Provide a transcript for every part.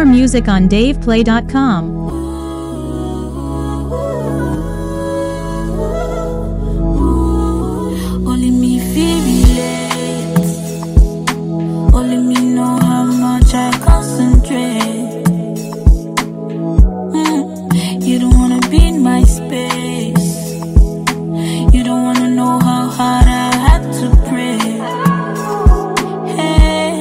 music on DavePlay.com. Only me feel relate. Only me know how much I concentrate. You don't wanna be in my space. You don't wanna know how hard I had to pray. Hey,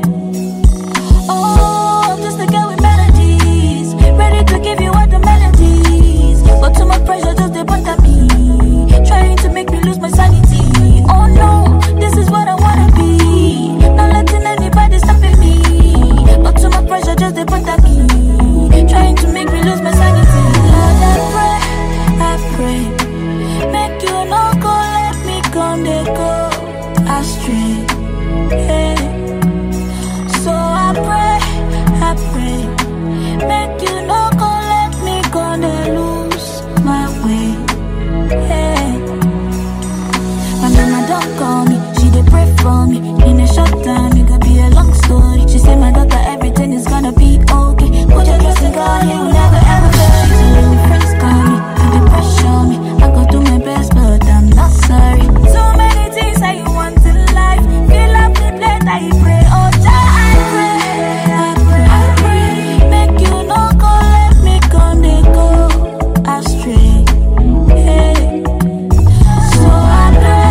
oh, I'm just a girl with melodies, ready to give you all the melodies. But too much pressure just they bother me, trying to make me lose my sanity. Oh no, this is what I wanna be, not letting anybody stopping me. But too much pressure just they bother me, trying to make me lose my sanity. Lord, I pray, make you no go let me come, they go astray. Hey. So I pray, make you no go let me go, they lose my way. Hey. My mama don't call me, she dey pray for me. In a short time, it could be a long story. She say my daughter, everything is gonna be okay. Put your trust in God, He will never ever fail you. So when my friends call me, they pressure me. I go do my best, but I'm not sorry. So many things that you want in life, fill up the plate, I pray. Oh, Jah, I pray, make you no go let me come, they go astray. Hey. So I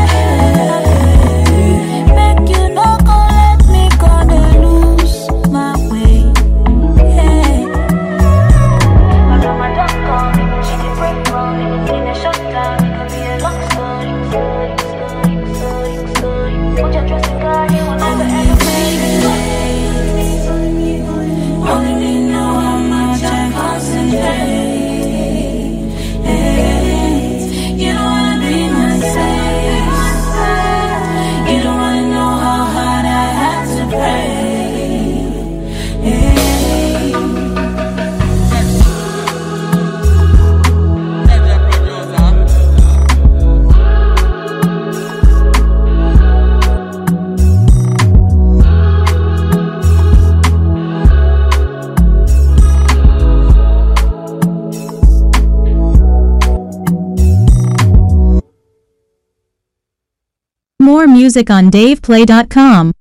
pray, make you no go let me go, they lose my way. Hey. My mama don't call me, she dey pray for me. In a short time, it could be a long story. Put your trust in God, He will never ever fail you. Only me know how much I concentrate. You don't wanna be my safe. You don't wanna know how hard I had to pray. More music on DavePlay.com.